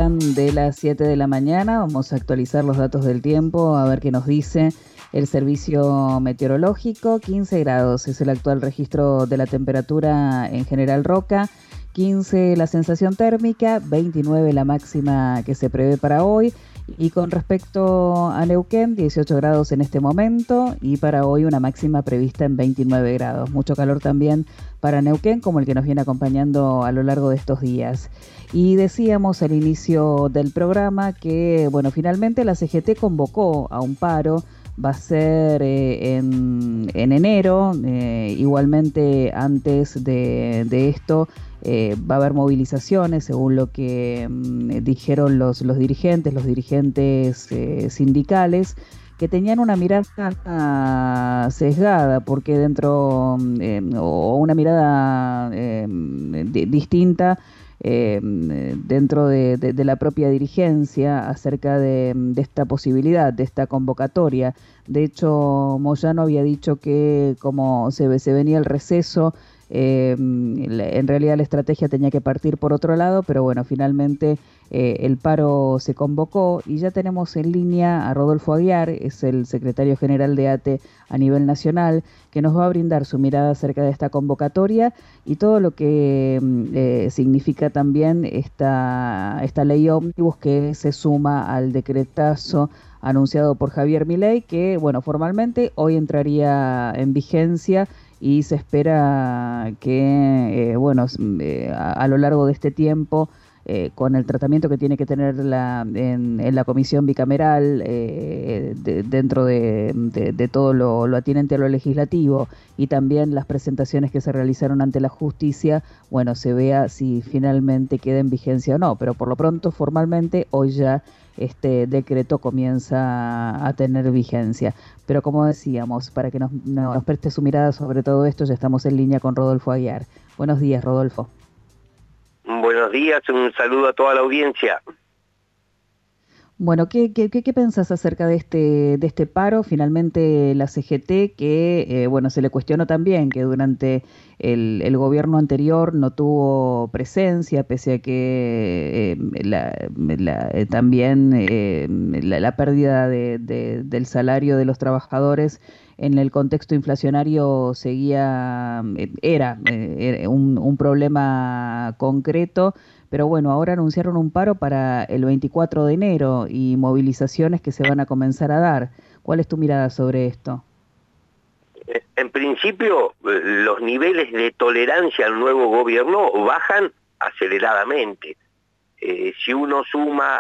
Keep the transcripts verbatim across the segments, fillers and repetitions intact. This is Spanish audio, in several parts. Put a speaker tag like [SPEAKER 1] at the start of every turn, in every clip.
[SPEAKER 1] sean de las siete de la mañana. Vamos a actualizar los datos del tiempo, a ver qué nos dice el servicio meteorológico. quince grados es el actual registro de la temperatura en General Roca, quince la sensación térmica, veintinueve la máxima que se prevé para hoy. Y con respecto a Neuquén, dieciocho grados en este momento y para hoy una máxima prevista en veintinueve grados. Mucho calor también para Neuquén, como el que nos viene acompañando a lo largo de estos días. Y decíamos al inicio del programa que, bueno, finalmente la C G T convocó a un paro. Va a ser eh, en, en enero, eh, igualmente antes de, de esto eh, va a haber movilizaciones, según lo que mm, dijeron los, los dirigentes, los dirigentes eh, sindicales, que tenían una mirada sesgada, porque dentro, eh, o una mirada eh, de, distinta, Eh, dentro de, de, de la propia dirigencia acerca de, de esta posibilidad, de esta convocatoria. De hecho, Moyano había dicho que como se, se venía el receso, eh, en realidad la estrategia tenía que partir por otro lado, pero bueno, finalmente eh, el paro se convocó y ya tenemos en línea a Rodolfo Aguiar, es el secretario general de ATE a nivel nacional, que nos va a brindar su mirada acerca de esta convocatoria y todo lo que eh, significa también esta, esta ley ómnibus que se suma al decretazo anunciado por Javier Milei, que bueno, formalmente hoy entraría en vigencia y se espera que eh, bueno, eh, a, a lo largo de este tiempo, Eh, con el tratamiento que tiene que tener la, en, en la comisión bicameral, eh, de, dentro de, de, de todo lo, lo atinente a lo legislativo y también las presentaciones que se realizaron ante la justicia, bueno, se vea si finalmente queda en vigencia o no, pero por lo pronto formalmente hoy ya este decreto comienza a tener vigencia. Pero como decíamos, para que nos, nos preste su mirada sobre todo esto, ya estamos en línea con Rodolfo Aguiar. Buenos días, Rodolfo.
[SPEAKER 2] Buenos días, un saludo a toda la audiencia.
[SPEAKER 1] Bueno, ¿qué, qué, qué pensás acerca de este, de este paro? Finalmente la C G T, que eh, bueno, se le cuestionó también que durante el, el gobierno anterior no tuvo presencia, pese a que eh, la, la, eh, también eh, la, la pérdida de, de, del salario de los trabajadores en el contexto inflacionario seguía, era eh, un, un problema concreto. Pero bueno, ahora anunciaron un paro para el veinticuatro de enero y movilizaciones que se van a comenzar a dar. ¿Cuál es tu mirada sobre esto?
[SPEAKER 2] En principio, los niveles de tolerancia al nuevo gobierno bajan aceleradamente. Eh, si uno suma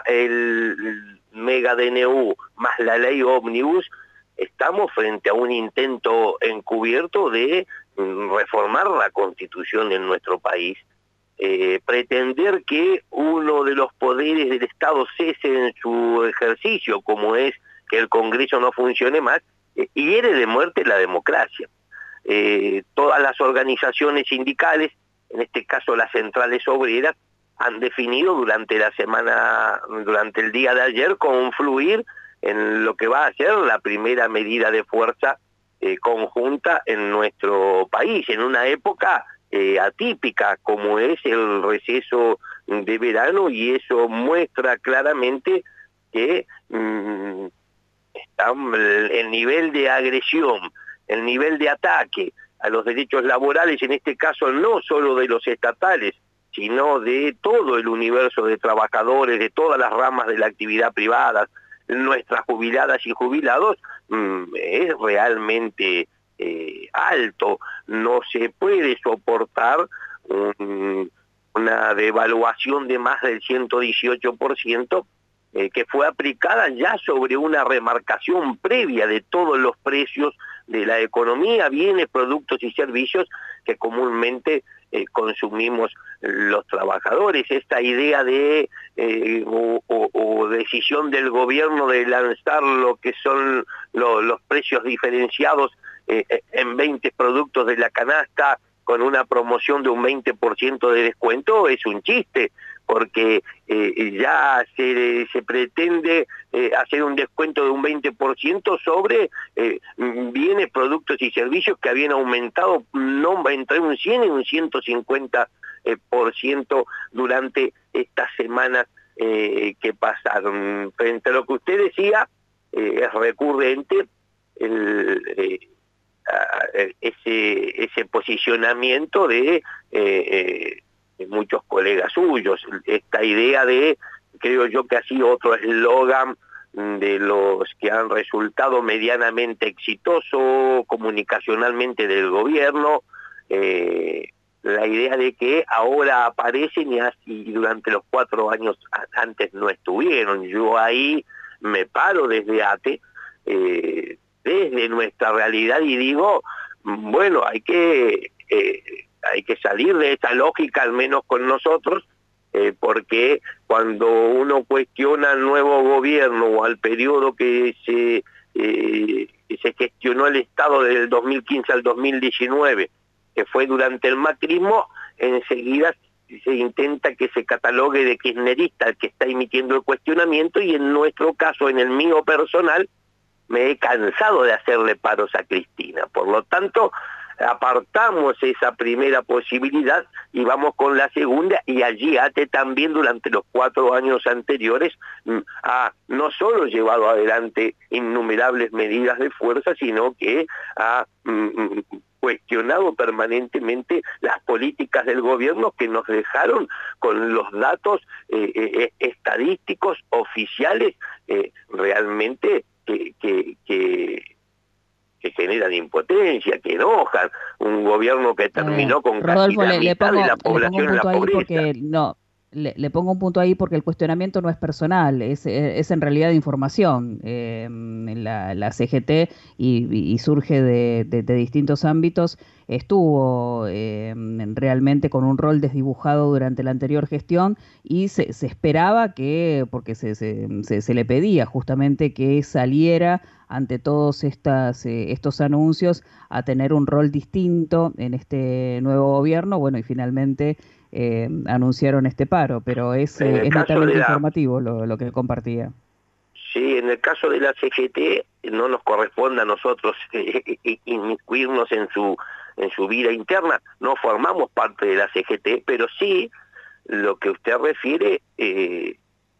[SPEAKER 2] el mega D N U más la ley ómnibus, estamos frente a un intento encubierto de reformar la Constitución en nuestro país. Eh, pretender que uno de los poderes del Estado cese en su ejercicio, como es que el Congreso no funcione más, eh, hiere de muerte la democracia. Eh, todas las organizaciones sindicales, en este caso las centrales obreras, han definido durante la semana, durante el día de ayer, confluir en lo que va a ser la primera medida de fuerza eh, conjunta en nuestro país, en una época Eh, atípica como es el receso de verano, y eso muestra claramente que mmm, está el, el nivel de agresión, el nivel de ataque a los derechos laborales, en este caso no solo de los estatales, sino de todo el universo de trabajadores, de todas las ramas de la actividad privada, nuestras jubiladas y jubilados, mmm, es realmente Eh, alto. No se puede soportar un, una devaluación de más del ciento dieciocho por ciento eh, que fue aplicada ya sobre una remarcación previa de todos los precios de la economía, bienes, productos y servicios que comúnmente eh, consumimos los trabajadores. Esta idea de eh, o, o, o decisión del gobierno de lanzar lo que son lo, los precios diferenciados Eh, en veinte productos de la canasta con una promoción de un veinte por ciento de descuento es un chiste, porque eh, ya se, se pretende eh, hacer un descuento de un veinte por ciento sobre eh, bienes, productos y servicios que habían aumentado no entre un cien y un ciento cincuenta por ciento durante estas semanas eh, que pasaron. Frente a lo que usted decía, eh, es recurrente el, eh, a, ese, ese posicionamiento de, eh, eh, de muchos colegas suyos, esta idea de, creo yo que así otro eslogan de los que han resultado medianamente exitosos comunicacionalmente del gobierno, eh, la idea de que ahora aparecen y, así, durante los cuatro años antes no estuvieron. Yo ahí me paro desde ATE, eh, desde nuestra realidad, y digo, bueno, hay que, eh, hay que salir de esa lógica, al menos con nosotros, eh, porque cuando uno cuestiona al nuevo gobierno o al periodo que se, eh, que se gestionó el Estado desde el dos mil quince al dos mil diecinueve, que fue durante el macrismo, enseguida se intenta que se catalogue de kirchnerista el que está emitiendo el cuestionamiento, y en nuestro caso, en el mío personal, me he cansado de hacerle paros a Cristina. Por lo tanto, apartamos esa primera posibilidad y vamos con la segunda, y allí ATE también durante los cuatro años anteriores ha no solo llevado adelante innumerables medidas de fuerza, sino que ha mm, cuestionado permanentemente las políticas del gobierno, que nos dejaron con los datos eh, eh, estadísticos oficiales eh, realmente que, que, que, que generan impotencia, que enojan. Un gobierno que terminó con
[SPEAKER 1] Rodolfo,
[SPEAKER 2] casi la
[SPEAKER 1] le, le
[SPEAKER 2] mitad
[SPEAKER 1] pongo,
[SPEAKER 2] de la
[SPEAKER 1] le pongo
[SPEAKER 2] población
[SPEAKER 1] un
[SPEAKER 2] en la
[SPEAKER 1] punto ahí
[SPEAKER 2] pobreza.
[SPEAKER 1] porque no, le, le pongo un punto ahí porque el cuestionamiento no es personal, es, es en realidad de información. Eh, la, la C G T y, y surge de, de, de distintos ámbitos, estuvo eh, realmente con un rol desdibujado durante la anterior gestión, y se, se esperaba que, porque se, se, se, se le pedía justamente que saliera ante todos estas, eh, estos anuncios a tener un rol distinto en este nuevo gobierno. Bueno, y finalmente eh, anunciaron este paro, pero es,
[SPEAKER 2] En
[SPEAKER 1] eh,
[SPEAKER 2] el
[SPEAKER 1] es
[SPEAKER 2] caso de
[SPEAKER 1] netamente
[SPEAKER 2] la,
[SPEAKER 1] informativo lo, lo que compartía.
[SPEAKER 2] sí, en el caso de la C G T no nos corresponde a nosotros eh, inmiscuirnos en su, en su vida interna, no formamos parte de la C G T, pero sí lo que usted refiere eh,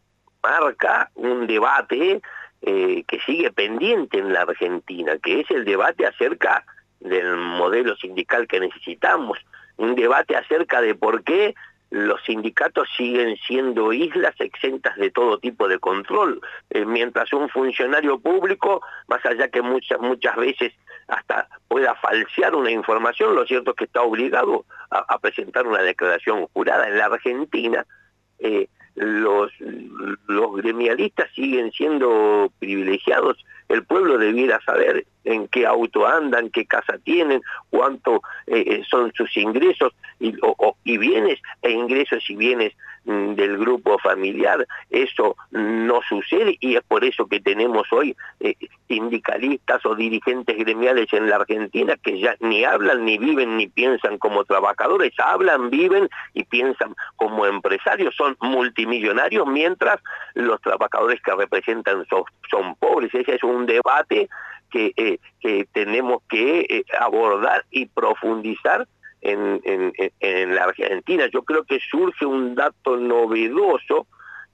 [SPEAKER 2] marca un debate eh, que sigue pendiente en la Argentina, que es el debate acerca del modelo sindical que necesitamos, un debate acerca de por qué los sindicatos siguen siendo islas exentas de todo tipo de control, eh, mientras un funcionario público, más allá que muchas, muchas veces hasta pueda falsear una información, lo cierto es que está obligado a, a presentar una declaración jurada. En la Argentina, eh, los, los gremialistas siguen siendo privilegiados. El pueblo debiera saber en qué auto andan, qué casa tienen, cuánto eh, son sus ingresos y, o, o, y bienes, e ingresos y bienes mm, del grupo familiar. Eso no sucede, y es por eso que tenemos hoy eh, sindicalistas o dirigentes gremiales en la Argentina que ya ni hablan, ni viven, ni piensan como trabajadores, hablan, viven y piensan como empresarios, son multimillonarios, mientras los trabajadores que representan son, son pobres. Ese es un debate que, eh, que tenemos que eh, abordar y profundizar en, en, en la Argentina. Yo creo que surge un dato novedoso,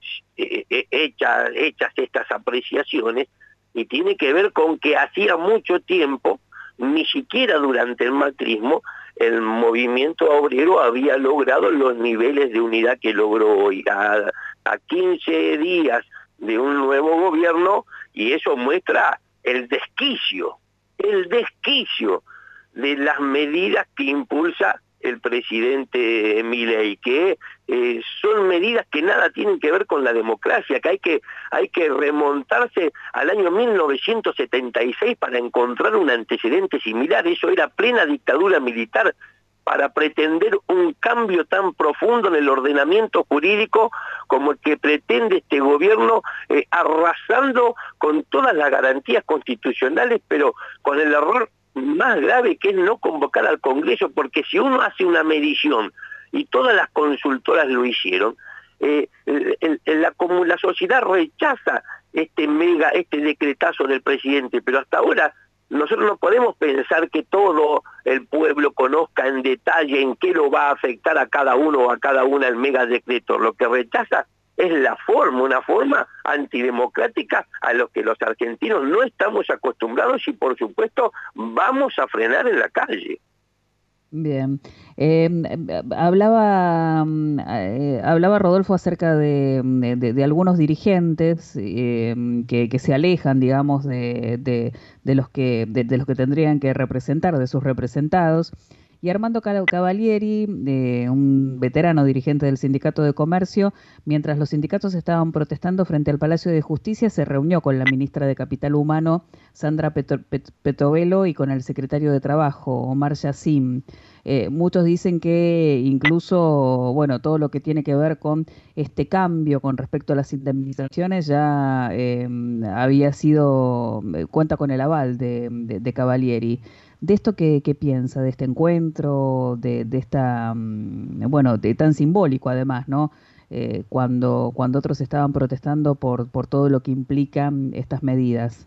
[SPEAKER 2] eh, eh, hecha, hechas estas apreciaciones, y tiene que ver con que hacía mucho tiempo, ni siquiera durante el macrismo, el movimiento obrero había logrado los niveles de unidad que logró hoy. A, a quince días de un nuevo gobierno, y eso muestra el desquicio, el desquicio de las medidas que impulsa el presidente Milei, que eh, son medidas que nada tienen que ver con la democracia, que hay que hay que remontarse al año mil novecientos setenta y seis para encontrar un antecedente similar. Eso era plena dictadura militar, para pretender un cambio tan profundo en el ordenamiento jurídico como el que pretende este gobierno, eh, arrasando con todas las garantías constitucionales, pero con el error más grave, que es no convocar al Congreso, porque si uno hace una medición, y todas las consultoras lo hicieron, eh, el, el, la, como la sociedad rechaza este mega, este decretazo del presidente, pero hasta ahora nosotros no podemos pensar que todo el pueblo conozca en detalle en qué lo va a afectar a cada uno o a cada una el mega decreto. Lo que rechaza Es la forma, una forma antidemocrática a lo que los argentinos no estamos acostumbrados y por supuesto vamos a frenar en la calle.
[SPEAKER 1] Bien. Eh, hablaba, mm, eh, hablaba Rodolfo acerca de, de- de algunos dirigentes eh, que, que se alejan, digamos, de, de- de los que, de, de los que tendrían que representar, de sus representados. Y Armando Cal- Cavalieri, eh, un veterano dirigente del Sindicato de Comercio, mientras los sindicatos estaban protestando frente al Palacio de Justicia, se reunió con la ministra de Capital Humano, Sandra Petro- Pet- Petovelo, y con el secretario de Trabajo, Omar Yassim. Eh, muchos dicen que incluso, bueno, todo lo que tiene que ver con este cambio con respecto a las indemnizaciones ya eh, había sido, eh, cuenta con el aval de, de, de Cavalieri. ¿De esto qué, qué piensa, de este encuentro, de, de esta, mm, bueno, de tan simbólico además, ¿no? Eh, cuando, cuando otros estaban protestando por, por todo lo que implican estas medidas.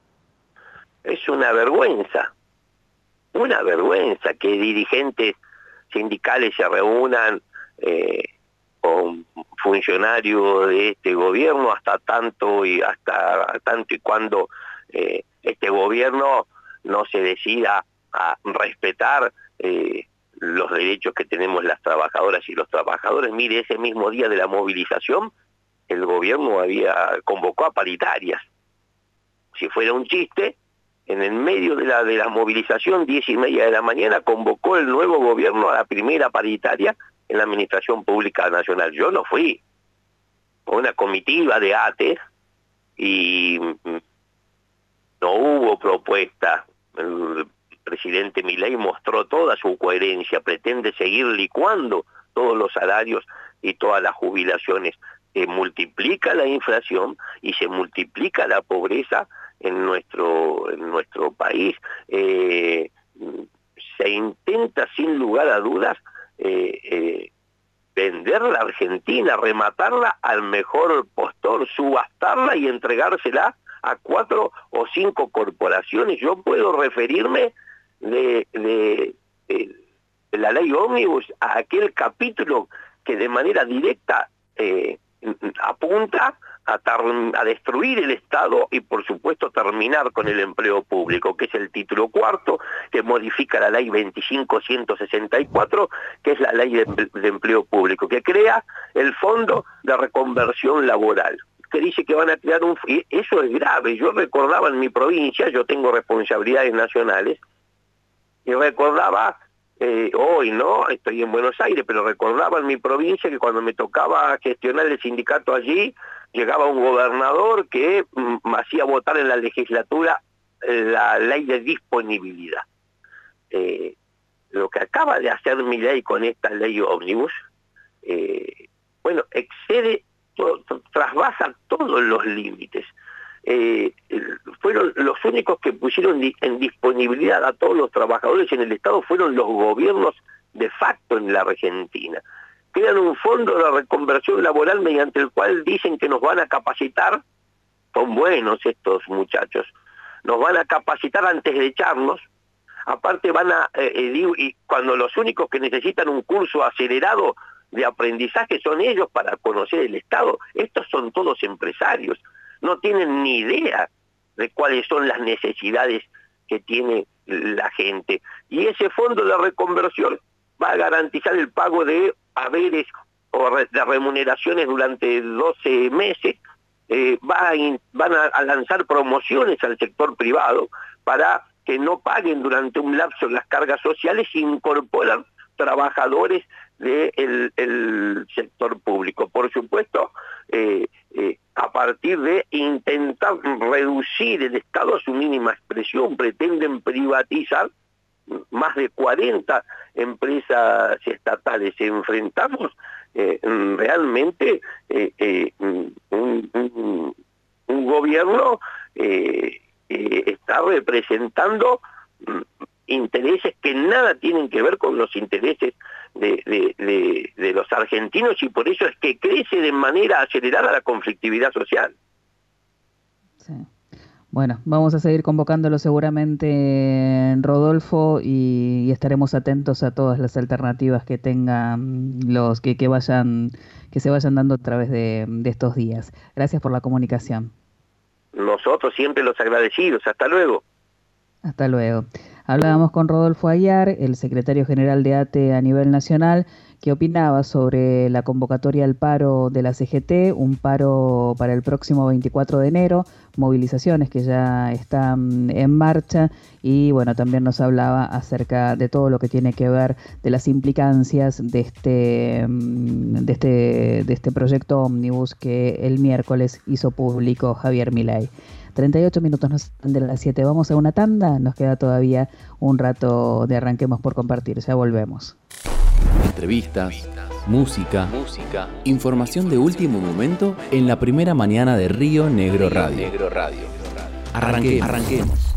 [SPEAKER 2] Es una vergüenza, una vergüenza que dirigentes sindicales se reúnan eh, con funcionarios de este gobierno hasta tanto y hasta tanto y cuando eh, este gobierno no se decida a respetar eh, los derechos que tenemos las trabajadoras y los trabajadores. Mire, ese mismo día de la movilización el gobierno había convocó a paritarias. Si fuera un chiste, en el medio de la, de la movilización, diez y media de la mañana, convocó el nuevo gobierno a la primera paritaria en la Administración Pública Nacional. Yo no fui, una comitiva de A T E y no hubo propuesta. El presidente Milei mostró toda su coherencia, pretende seguir licuando todos los salarios y todas las jubilaciones. Se multiplica la inflación y se multiplica la pobreza en nuestro, en nuestro país. Eh, se intenta sin lugar a dudas eh, eh, vender la Argentina, rematarla al mejor postor, subastarla y entregársela a cuatro o cinco corporaciones. Yo puedo referirme de, de, de, de la ley ómnibus a aquel capítulo que de manera directa eh, apunta a, a destruir el Estado y por supuesto terminar con el empleo público, que es el título cuarto, que modifica la ley veinticinco ciento sesenta y cuatro, que es la ley de, de empleo público, que crea el Fondo de Reconversión Laboral, que dice que van a crear un... Y eso es grave. Yo recordaba en mi provincia, yo tengo responsabilidades nacionales, y recordaba, eh, hoy no, estoy en Buenos Aires, pero recordaba en mi provincia que cuando me tocaba gestionar el sindicato allí, llegaba un gobernador que mm, hacía votar en la legislatura la ley de disponibilidad. Eh, lo que acaba de hacer Milei con esta ley ómnibus, eh, bueno, excede, todo, trasvasa todos los límites. Eh, fueron los únicos que pusieron en disponibilidad a todos los trabajadores en el Estado fueron los gobiernos de facto en la Argentina. Crean un fondo de reconversión laboral mediante el cual dicen que nos van a capacitar, son buenos estos muchachos, nos van a capacitar antes de echarnos, aparte van a, eh, eh, digo, y cuando los únicos que necesitan un curso acelerado de aprendizaje son ellos para conocer el Estado, estos son todos empresarios, no tienen ni idea de cuáles son las necesidades que tiene la gente. Y ese fondo de reconversión va a garantizar el pago de haberes o de remuneraciones durante doce meses, eh, va a in, van a, a lanzar promociones al sector privado para que no paguen durante un lapso las cargas sociales e incorporan trabajadores del el sector público. Por supuesto, eh, eh, a partir de intentar reducir el Estado a su mínima expresión, pretenden privatizar más de cuarenta empresas estatales. Enfrentamos eh, realmente eh, eh, un, un, un gobierno eh, eh, está representando intereses que nada tienen que ver con los intereses de, de, de, de los argentinos y por eso es que crece de manera acelerada la conflictividad social.
[SPEAKER 1] Sí. Bueno, vamos a seguir convocándolo seguramente, Rodolfo, y, y estaremos atentos a todas las alternativas que tengan los que, que vayan, que se vayan dando a través de, de estos días. Gracias por la comunicación.
[SPEAKER 2] Nosotros siempre los agradecidos. Hasta luego.
[SPEAKER 1] Hasta luego. Hablábamos con Rodolfo Ayar, el secretario general de ATE a nivel nacional, que opinaba sobre la convocatoria al paro de la C G T, un paro para el próximo veinticuatro de enero, movilizaciones que ya están en marcha, y bueno, también nos hablaba acerca de todo lo que tiene que ver de las implicancias de este, de este, de este proyecto ómnibus que el miércoles hizo público Javier Milei. treinta y ocho minutos nos dan de las siete. Vamos a una tanda. Nos queda todavía un rato de Arranquemos por compartir. Ya volvemos.
[SPEAKER 3] Entrevistas, música, música, información de último momento en la primera mañana de Río Negro Radio. Arranquemos. Arranquemos.